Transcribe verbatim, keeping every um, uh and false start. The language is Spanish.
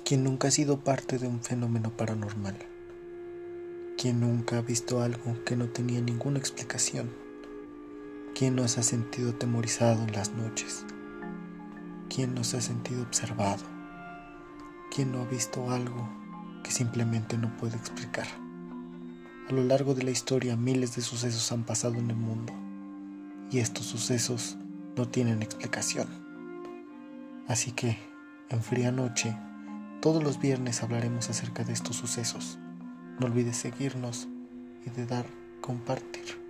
Quien nunca ha sido parte de un fenómeno paranormal. Quien nunca ha visto algo que no tenía ninguna explicación. Quien no se ha sentido atemorizado en las noches. Quien no se ha sentido observado. Quien no ha visto algo que simplemente no puede explicar. A lo largo de la historia, miles de sucesos han pasado en el mundo, y estos sucesos no tienen explicación. Así que, en Fría Noche, todos los viernes hablaremos acerca de estos sucesos. No olvides seguirnos y de dar compartir.